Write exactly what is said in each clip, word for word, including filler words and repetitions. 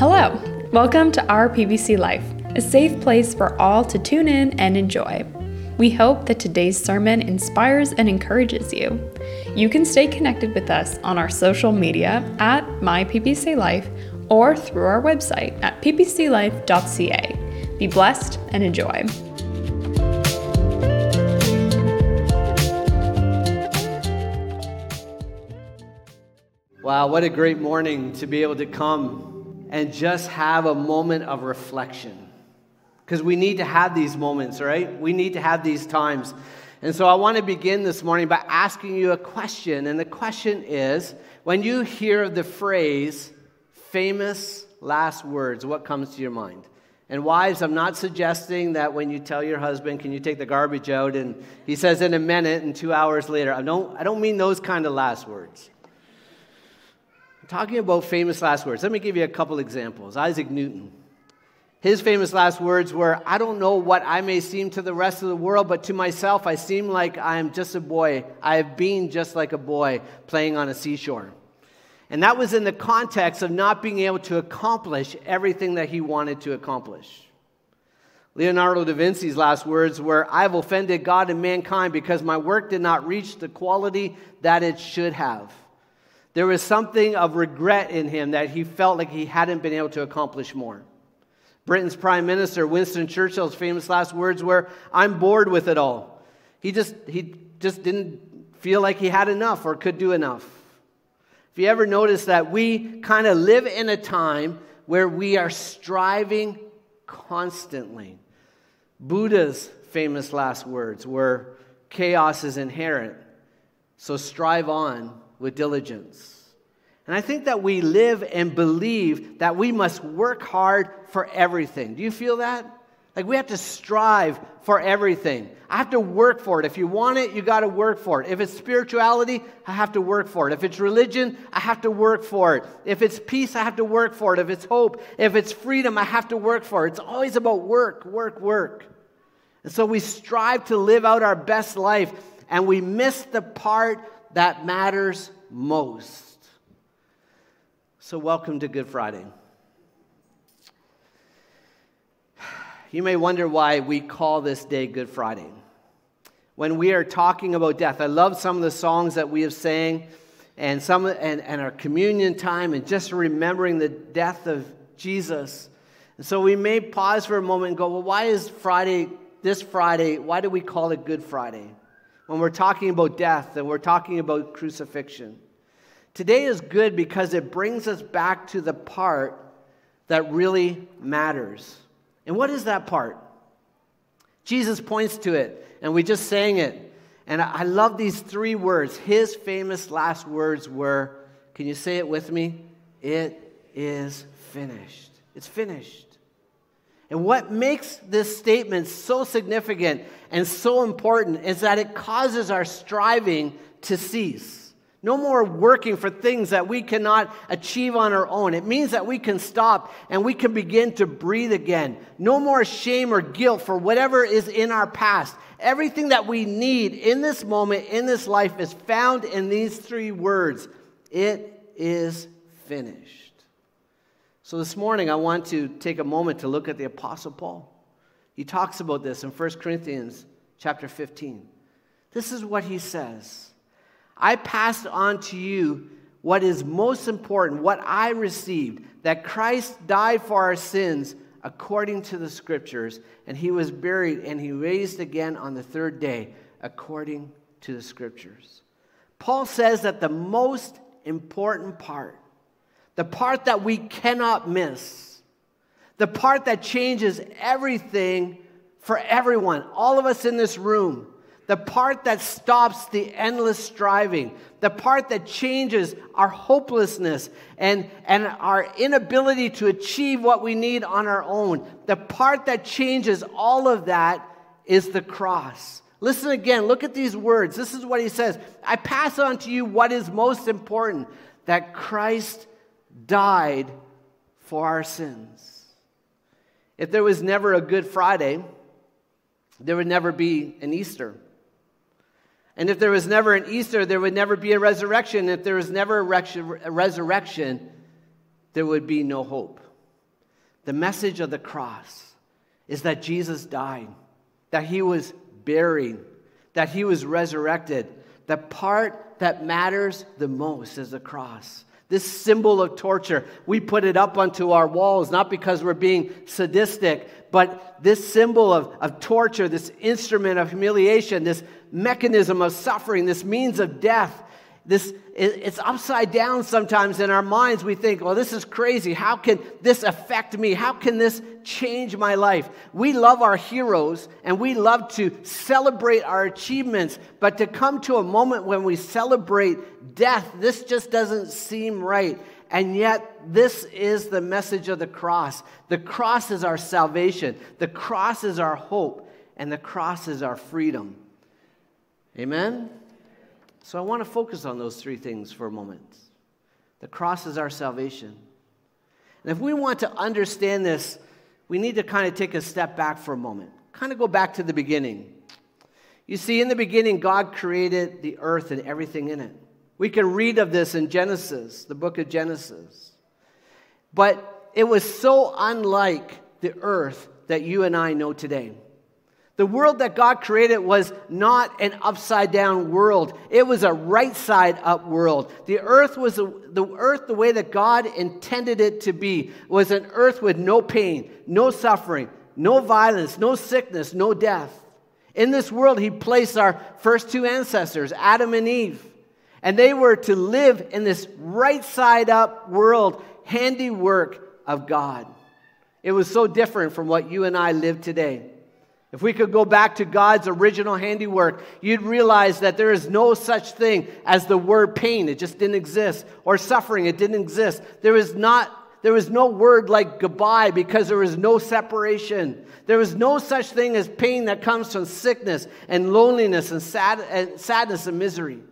Hello, welcome to our P B C Life, a safe place for all to tune in and enjoy. We hope that today's sermon inspires and encourages you. You can stay connected with us on our social media at My P B C Life or through our website at p b c life dot c a. Be blessed and enjoy. Wow, what a great morning to be able to come and just have a moment of reflection. Because we need to have these moments, right? We need to have these times. And so I want to begin this morning by asking you a question. And the question is, when you hear the phrase, famous last words, what comes to your mind? And wives, I'm not suggesting that when you tell your husband, can you take the garbage out? And he says in a minute and two hours later. I don't, I don't mean those kind of last words. I'm talking about famous last words. Let me give you a couple examples. Isaac Newton. His famous last words were, I don't know what I may seem to the rest of the world, but to myself I seem like I am just a boy. I have been just like a boy playing on a seashore. And that was in the context of not being able to accomplish everything that he wanted to accomplish. Leonardo da Vinci's last words were, I have offended God and mankind because my work did not reach the quality that it should have. There was something of regret in him that he felt like he hadn't been able to accomplish more. Britain's Prime Minister, Winston Churchill's famous last words were, I'm bored with it all. He just, he just didn't feel like he had enough or could do enough. If you ever notice that we kind of live in a time where we are striving constantly. Buddha's famous last words were, chaos is inherent, so strive on with diligence. And I think that we live and believe that we must work hard for everything. Do you feel that? Like we have to strive for everything. I have to work for it. If you want it, you got to work for it. If it's spirituality, I have to work for it. If it's religion, I have to work for it. If it's peace, I have to work for it. If it's hope, if it's freedom, I have to work for it. It's always about work, work, work. And so we strive to live out our best life, and we miss the part that matters most. So welcome to Good Friday. You may wonder why we call this day Good Friday. When we are talking about death, I love some of the songs that we have sang and some and, and our communion time and just remembering the death of Jesus. And so we may pause for a moment and go, well, why is Friday, this Friday, why do we call it Good Friday? When we're talking about death and we're talking about crucifixion. Today is good because it brings us back to the part that really matters. And what is that part? Jesus points to it, and we just sang it. And I love these three words. His famous last words were, can you say it with me? It is finished. It's finished. And what makes this statement so significant and so important is that it causes our striving to cease. No more working for things that we cannot achieve on our own. It means that we can stop and we can begin to breathe again. No more shame or guilt for whatever is in our past. Everything that we need in this moment, in this life, is found in these three words. It is finished. So this morning I want to take a moment to look at the Apostle Paul. He talks about this in First Corinthians chapter fifteen. This is what he says. I passed on to you what is most important, what I received, that Christ died for our sins according to the Scriptures, and he was buried, and he raised again on the third day according to the Scriptures. Paul says that the most important part, the part that we cannot miss, the part that changes everything for everyone, all of us in this room, the part that stops the endless striving, the part that changes our hopelessness and, and our inability to achieve what we need on our own, the part that changes all of that is the cross. Listen again, look at these words. This is what he says. I pass on to you what is most important, that Christ died for our sins. If there was never a Good Friday, there would never be an Easter. And if there was never an Easter, there would never be a resurrection. If there was never a resurrection, there would be no hope. The message of the cross is that Jesus died, that he was buried, that he was resurrected. The part that matters the most is the cross. This symbol of torture, we put it up onto our walls, not because we're being sadistic, but this symbol of, of torture, this instrument of humiliation, this mechanism of suffering, this means of death, this it's upside down sometimes in our minds. We think, well, this is crazy. How can this affect me? How can this change my life? We love our heroes and we love to celebrate our achievements, but to come to a moment when we celebrate death, this just doesn't seem right. And yet, this is the message of the cross. The cross is our salvation. The cross is our hope. And the cross is our freedom. Amen? So I want to focus on those three things for a moment. The cross is our salvation. And if we want to understand this, we need to kind of take a step back for a moment. Kind of go back to the beginning. You see, in the beginning, God created the earth and everything in it. We can read of this in Genesis, the book of Genesis. But it was so unlike the earth that you and I know today. The world that God created was not an upside-down world. It was a right-side-up world. The earth was a, the earth the way that God intended it to be was an earth with no pain, no suffering, no violence, no sickness, no death. In this world, he placed our first two ancestors, Adam and Eve. And they were to live in this right-side-up world, handiwork of God. It was so different from what you and I live today. If we could go back to God's original handiwork, you'd realize that there is no such thing as the word pain. It just didn't exist. Or suffering. It didn't exist. There was not, there was no word like goodbye because there was no separation. There was no such thing as pain that comes from sickness and loneliness and, sad, and sadness and misery.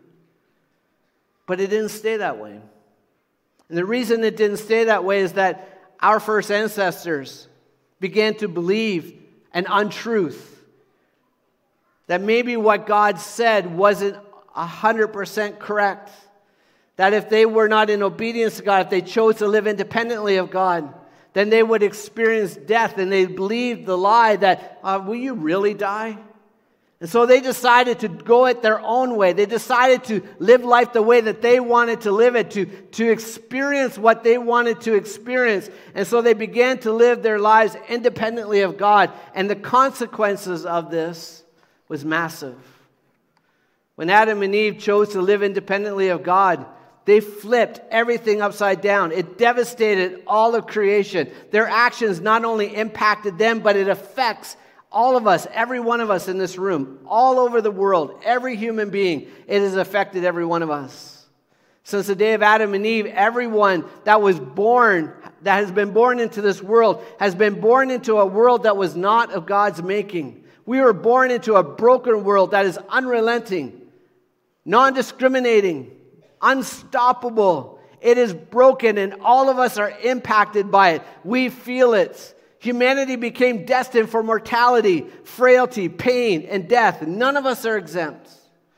But it didn't stay that way. And the reason it didn't stay that way is that our first ancestors began to believe an untruth. That maybe what God said wasn't one hundred percent correct. That if they were not in obedience to God, if they chose to live independently of God, then they would experience death. And they believed the lie that, uh, will you really die? And so they decided to go it their own way. They decided to live life the way that they wanted to live it, to, to experience what they wanted to experience. And so they began to live their lives independently of God. And the consequences of this was massive. When Adam and Eve chose to live independently of God, they flipped everything upside down. It devastated all of creation. Their actions not only impacted them, but it affects all of us, every one of us in this room, all over the world, every human being, it has affected every one of us. Since the day of Adam and Eve, everyone that was born, that has been born into this world, has been born into a world that was not of God's making. We were born into a broken world that is unrelenting, non-discriminating, unstoppable. It is broken and all of us are impacted by it. We feel it. Humanity became destined for mortality, frailty, pain, and death. None of us are exempt.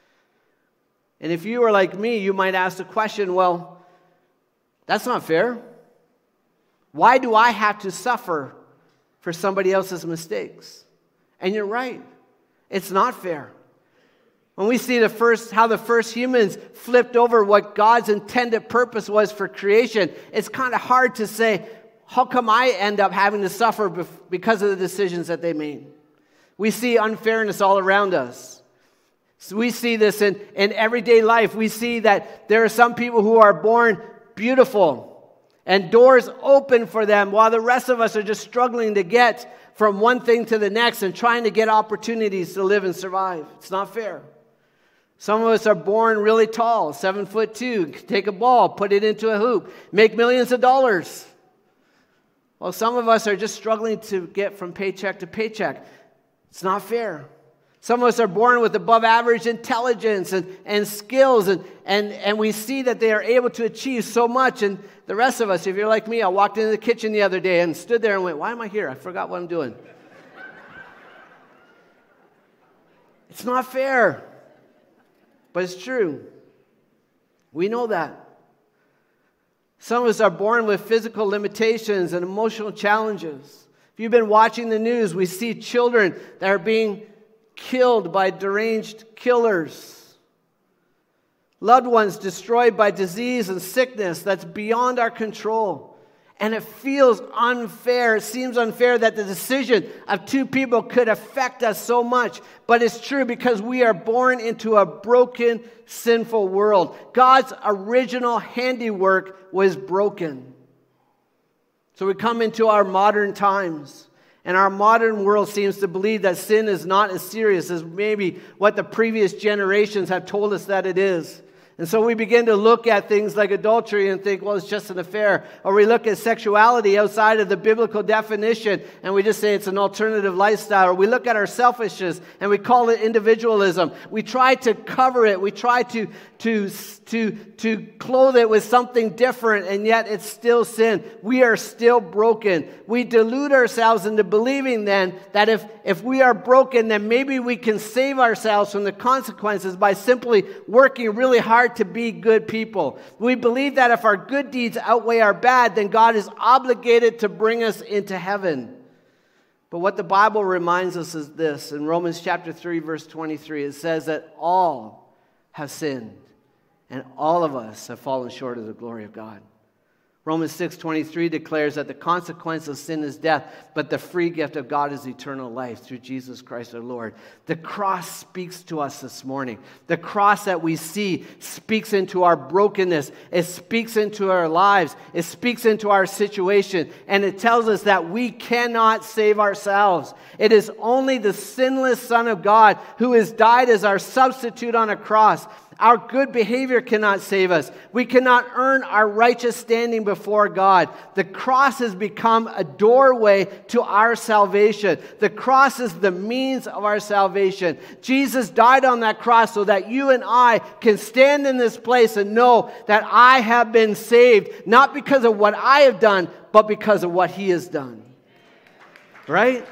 And if you are like me, you might ask the question, well, that's not fair. Why do I have to suffer for somebody else's mistakes? And you're right. It's not fair. When we see the first, how the first humans flipped over what God's intended purpose was for creation, it's kind of hard to say, how come I end up having to suffer because of the decisions that they made? We see unfairness all around us. So we see this in, in everyday life. We see that there are some people who are born beautiful and doors open for them while the rest of us are just struggling to get from one thing to the next and trying to get opportunities to live and survive. It's not fair. Some of us are born really tall, seven foot two, take a ball, put it into a hoop, make millions of dollars. Well, some of us are just struggling to get from paycheck to paycheck. It's not fair. Some of us are born with above average intelligence and, and skills, and, and, and we see that they are able to achieve so much. And the rest of us, if you're like me, I walked into the kitchen the other day and stood there and went, why am I here? I forgot what I'm doing. It's not fair, but it's true. We know that. Some of us are born with physical limitations and emotional challenges. If you've been watching the news, we see children that are being killed by deranged killers. Loved ones destroyed by disease and sickness that's beyond our control. And it feels unfair. It seems unfair that the decision of two people could affect us so much. But it's true because we are born into a broken, sinful world. God's original handiwork was broken. So we come into our modern times. And our modern world seems to believe that sin is not as serious as maybe what the previous generations have told us that it is. And so we begin to look at things like adultery and think, well, it's just an affair. Or we look at sexuality outside of the biblical definition and we just say it's an alternative lifestyle. Or we look at our selfishness and we call it individualism. We try to cover it. We try to, to, to, to clothe it with something different, and yet it's still sin. We are still broken. We delude ourselves into believing then that if, if we are broken, then maybe we can save ourselves from the consequences by simply working really hard to be good people. We believe that if our good deeds outweigh our bad, then God is obligated to bring us into heaven. But what the Bible reminds us is this. In Romans chapter three, verse twenty-three, it says that all have sinned and all of us have fallen short of the glory of God. Romans six twenty-three declares that the consequence of sin is death, but the free gift of God is eternal life through Jesus Christ our Lord. The cross speaks to us this morning. The cross that we see speaks into our brokenness. It speaks into our lives. It speaks into our situation. And it tells us that we cannot save ourselves. It is only the sinless Son of God who has died as our substitute on a cross. Our good behavior cannot save us. We cannot earn our righteous standing before God. The cross has become a doorway to our salvation. The cross is the means of our salvation. Jesus died on that cross so that you and I can stand in this place and know that I have been saved, not because of what I have done, but because of what He has done. Right?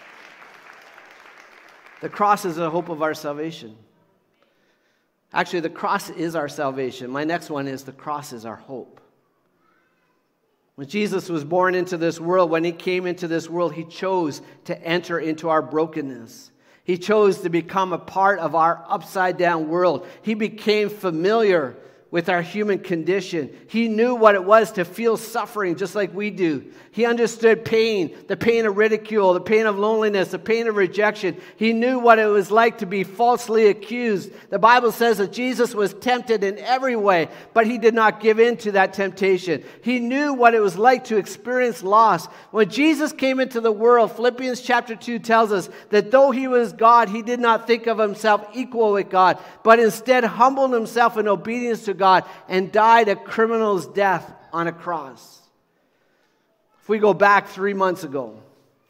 The cross is the hope of our salvation. Actually, the cross is our salvation. My next one is the cross is our hope. When Jesus was born into this world, when He came into this world, He chose to enter into our brokenness. He chose to become a part of our upside-down world. He became familiar with our human condition. He knew what it was to feel suffering just like we do. He understood pain, the pain of ridicule, the pain of loneliness, the pain of rejection. He knew what it was like to be falsely accused. The Bible says that Jesus was tempted in every way, but He did not give in to that temptation. He knew what it was like to experience loss. When Jesus came into the world, Philippians chapter two tells us that though He was God, He did not think of Himself equal with God, but instead humbled Himself in obedience to God and died a criminal's death on a cross. If we go back three months ago,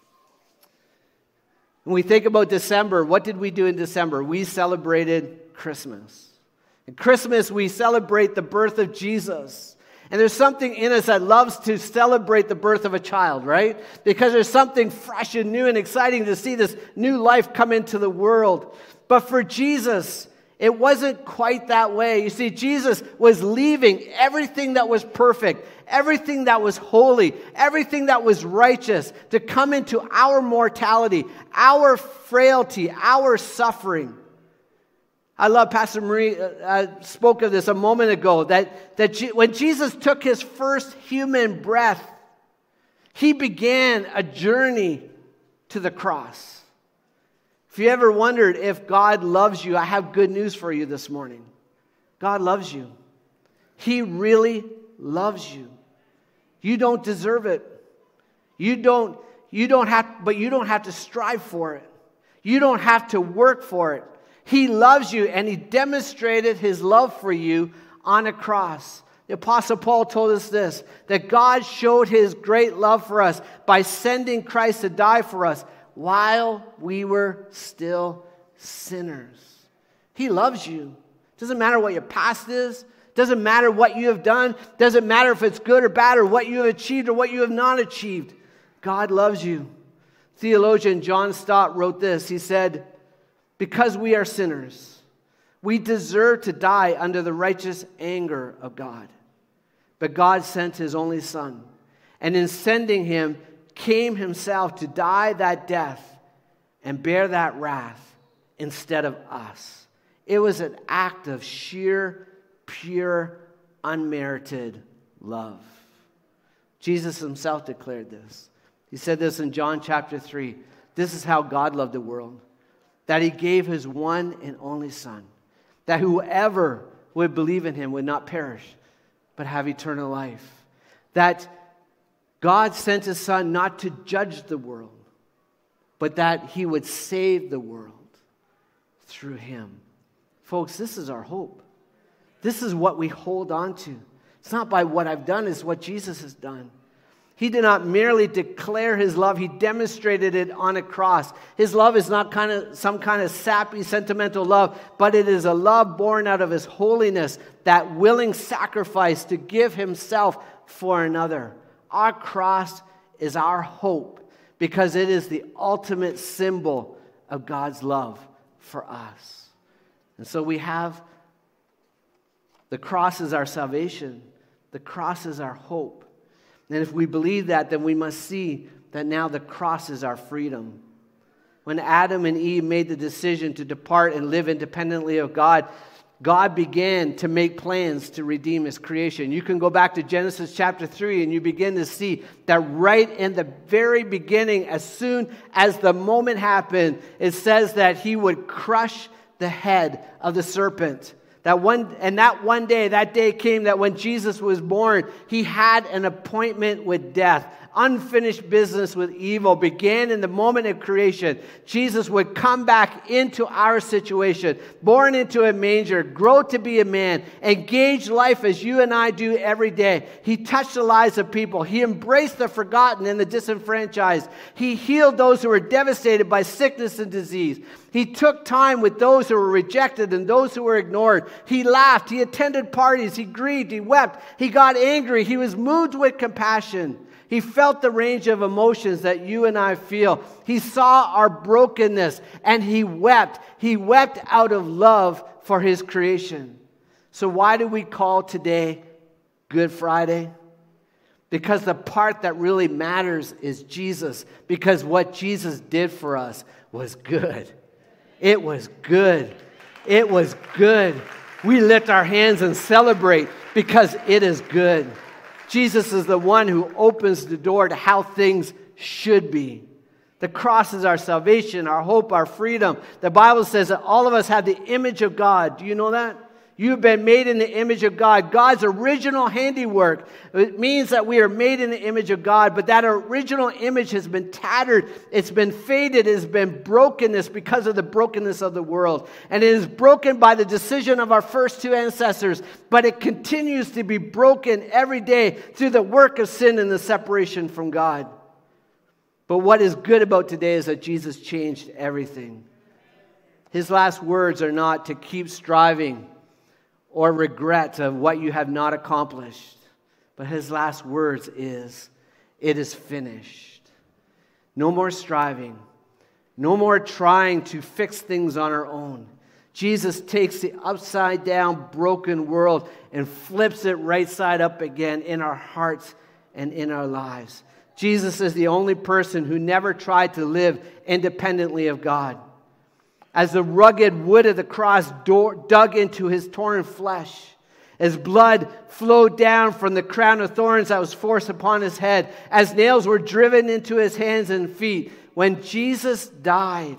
when we think about December, what did we do in December? We celebrated Christmas. In Christmas, we celebrate the birth of Jesus. And there's something in us that loves to celebrate the birth of a child, right? Because there's something fresh and new and exciting to see this new life come into the world. But for Jesus, it wasn't quite that way. You see, Jesus was leaving everything that was perfect, everything that was holy, everything that was righteous to come into our mortality, our frailty, our suffering. I love Pastor Marie uh, spoke of this a moment ago, that, that G- when Jesus took His first human breath, He began a journey to the cross. If you ever wondered if God loves you, I have good news for you this morning. God loves you. He really loves you. You don't deserve it. You don't, you don't have, but you don't have to strive for it. You don't have to work for it. He loves you, and He demonstrated His love for you on a cross. The Apostle Paul told us this, that God showed His great love for us by sending Christ to die for us while we were still sinners. He loves you. Doesn't matter what your past is. Doesn't matter what you have done. Doesn't matter if it's good or bad or what you have achieved or what you have not achieved. God loves you. Theologian John Stott wrote this. He said, because we are sinners, we deserve to die under the righteous anger of God. But God sent his only Son, and in sending him, came himself to die that death and bear that wrath instead of us. It was an act of sheer, pure, unmerited love. Jesus himself declared this. He said this in John chapter three. This is how God loved the world, that he gave his one and only Son, that whoever would believe in him would not perish, but have eternal life. That God sent his Son not to judge the world, but that he would save the world through him. Folks, this is our hope. This is what we hold on to. It's not by what I've done, it's what Jesus has done. He did not merely declare his love, he demonstrated it on a cross. His love is not kind of some kind of sappy, sentimental love, but it is a love born out of his holiness, that willing sacrifice to give himself for another. Our cross is our hope because it is the ultimate symbol of God's love for us. And so we have the cross is our salvation. The cross is our hope. And if we believe that, then we must see that now the cross is our freedom. When Adam and Eve made the decision to depart and live independently of God, God began to make plans to redeem his creation. You can go back to Genesis chapter three and you begin to see that right in the very beginning, as soon as the moment happened, it says that he would crush the head of the serpent. That one, and that one day, that day came that when Jesus was born, he had an appointment with death. Unfinished business with evil began in the moment of creation. Jesus would come back into our situation, born into a manger, grow to be a man, engage life as you and I do every day. He touched the lives of people. He embraced the forgotten and the disenfranchised. He healed those who were devastated by sickness and disease. He took time with those who were rejected and those who were ignored. He laughed. He attended parties. He grieved. He wept. He got angry. He was moved with compassion. He felt the range of emotions that you and I feel. He saw our brokenness and he wept. He wept out of love for his creation. So why do we call today Good Friday? Because the part that really matters is Jesus. Because what Jesus did for us was good. It was good. It was good. We lift our hands and celebrate because it is good. Jesus is the one who opens the door to how things should be. The cross is our salvation, our hope, our freedom. The Bible says that all of us have the image of God. Do you know that? You've been made in the image of God, God's original handiwork. It means that we are made in the image of God, but that original image has been tattered, it's been faded, it has been brokenness because of the brokenness of the world. And it is broken by the decision of our first two ancestors, but it continues to be broken every day through the work of sin and the separation from God. But what is good about today is that Jesus changed everything. His last words are not to keep striving or regret of what you have not accomplished. But his last words is, it is finished. No more striving. No more trying to fix things on our own. Jesus takes the upside down, broken world and flips it right side up again in our hearts and in our lives. Jesus is the only person who never tried to live independently of God. As the rugged wood of the cross dug into his torn flesh, as blood flowed down from the crown of thorns that was forced upon his head, as nails were driven into his hands and feet, when Jesus died,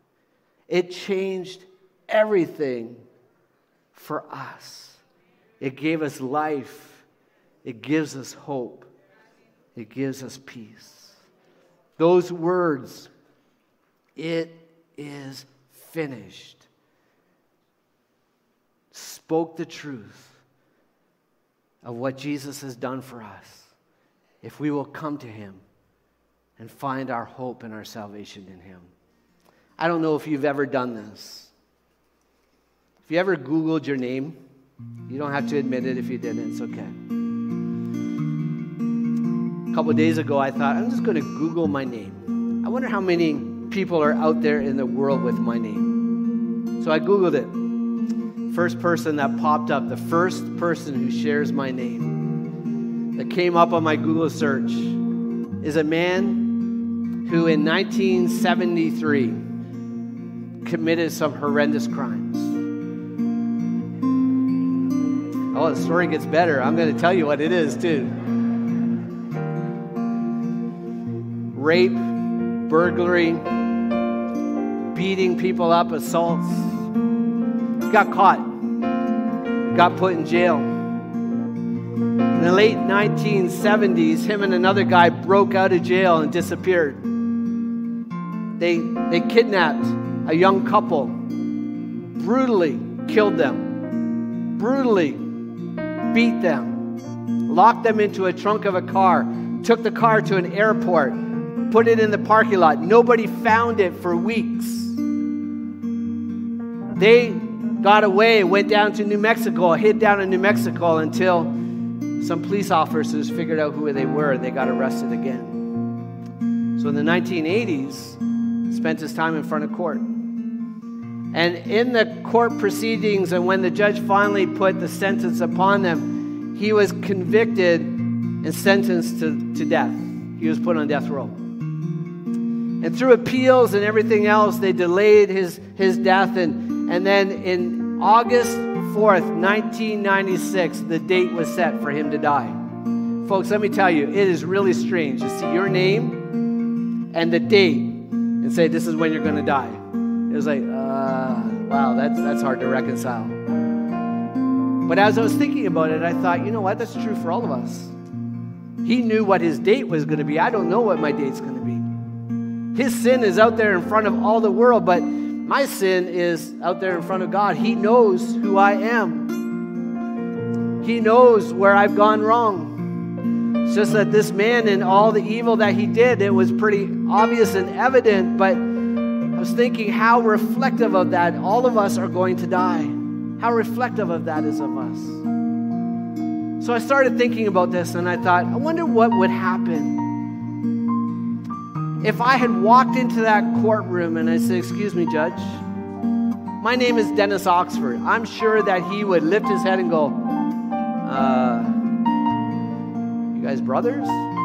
it changed everything for us. It gave us life. It gives us hope. It gives us peace. Those words, it is finished, spoke the truth of what Jesus has done for us if we will come to him and find our hope and our salvation in him. I don't know if you've ever done this. If you ever Googled your name, you don't have to admit it if you didn't, it's okay. A couple of days ago I thought, I'm just going to Google my name. I wonder how many people are out there in the world with my name. So I Googled it. First person that popped up, the first person who shares my name. that came up on my Google search is a man who in nineteen seventy-three committed some horrendous crimes. Oh, the story gets better. I'm going to tell you what it is, too. Rape, burglary, beating people up, assaults. He got caught, got put in jail. In the late nineteen seventies, him and another guy broke out of jail and disappeared. They, they kidnapped a young couple, brutally killed them, brutally beat them, locked them into a trunk of a car, took the car to an airport, put it in the parking lot. Nobody found it for weeks. They got away, went down to New Mexico, hid down in New Mexico until some police officers figured out who they were and they got arrested again. So in the nineteen eighties, spent his time in front of court. And in the court proceedings, and when the judge finally put the sentence upon them, he was convicted and sentenced to, to death. He was put on death row. And through appeals and everything else, they delayed his, his death. And, and then in August fourth, nineteen ninety-six, the date was set for him to die. Folks, let me tell you, it is really strange to see your name and the date and say, this is when you're going to die. It was like, uh, wow, that's, that's hard to reconcile. But as I was thinking about it, I thought, you know what? That's true for all of us. He knew what his date was going to be. I don't know what my date's going to be. His sin is out there in front of all the world, but my sin is out there in front of God. He knows who I am. He knows where I've gone wrong. It's just that this man and all the evil that he did, it was pretty obvious and evident, but I was thinking how reflective of that all of us are going to die. How reflective of that is of us. So I started thinking about this and I thought, I wonder what would happen if I had walked into that courtroom and I said, excuse me, Judge, my name is Dennis Oxford. I'm sure that he would lift his head and go, uh, you guys brothers?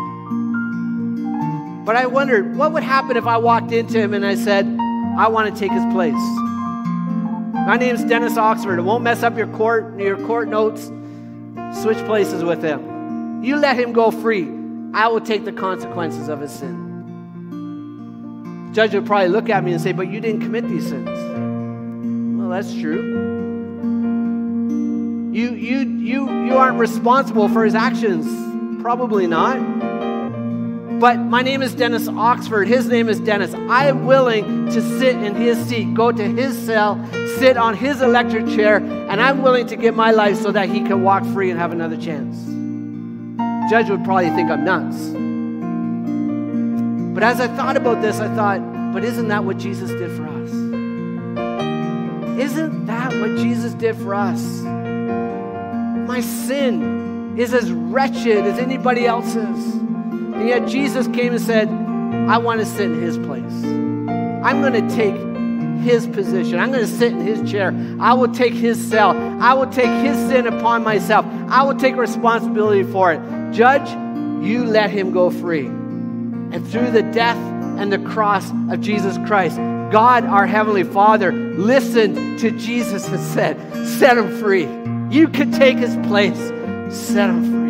But I wondered, what would happen if I walked into him and I said, I want to take his place. My name's Dennis Oxford. It won't mess up your court, your court notes. Switch places with him. You let him go free. I will take the consequences of his sin. The judge would probably look at me and say, but you didn't commit these sins. Well, that's true. You, you, you, you aren't responsible for his actions. Probably not. But my name is Dennis Oxford. His name is Dennis. I am willing to sit in his seat, go to his cell, sit on his electric chair, and I'm willing to give my life so that he can walk free and have another chance. The judge would probably think I'm nuts. But as I thought about this, I thought, but isn't that what Jesus did for us? Isn't that what Jesus did for us? My sin is as wretched as anybody else's. And yet Jesus came and said, I want to sit in his place. I'm going to take his position. I'm going to sit in his chair. I will take his cell. I will take his sin upon myself. I will take responsibility for it. Judge, you let him go free. And through the death and the cross of Jesus Christ, God, our Heavenly Father, listened to Jesus and said, set him free. You can take his place. Set him free.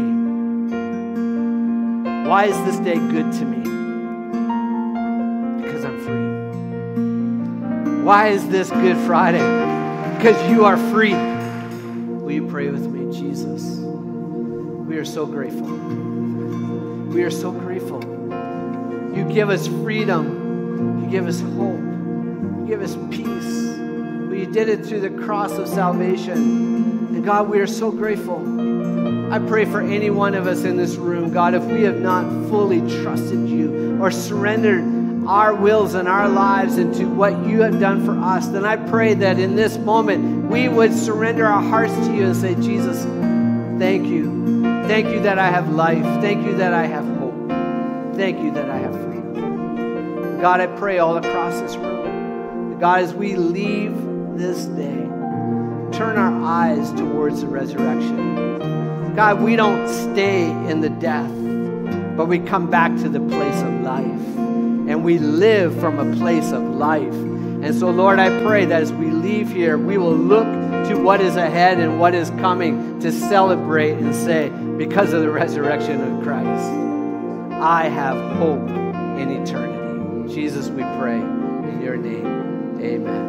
Why is this day good to me? Because I'm free. Why is this Good Friday? Because you are free. Will you pray with me, Jesus? We are so grateful. We are so grateful. You give us freedom. You give us hope. You give us peace. But you did it through the cross of salvation. And God, we are so grateful. I pray for any one of us in this room, God, if we have not fully trusted you or surrendered our wills and our lives into what you have done for us, then I pray that in this moment we would surrender our hearts to you and say, Jesus, thank you. Thank you that I have life. Thank you that I have hope. Thank you that I have freedom. God, I pray all across this room, God, as we leave this day, turn our eyes towards the resurrection. God, we don't stay in the death, but we come back to the place of life. And we live from a place of life. And so, Lord, I pray that as we leave here, we will look to what is ahead and what is coming to celebrate and say, because of the resurrection of Christ, I have hope in eternity. Jesus, we pray in your name. Amen.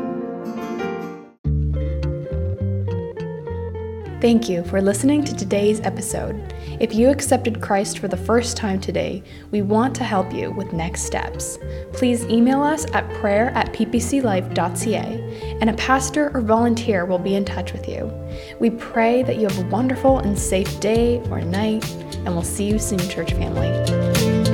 Thank you for listening to today's episode. If you accepted Christ for the first time today, we want to help you with next steps. Please email us at prayer at p p c life dot c a, and a pastor or volunteer will be in touch with you. We pray that you have a wonderful and safe day or night, and we'll see you soon, church family.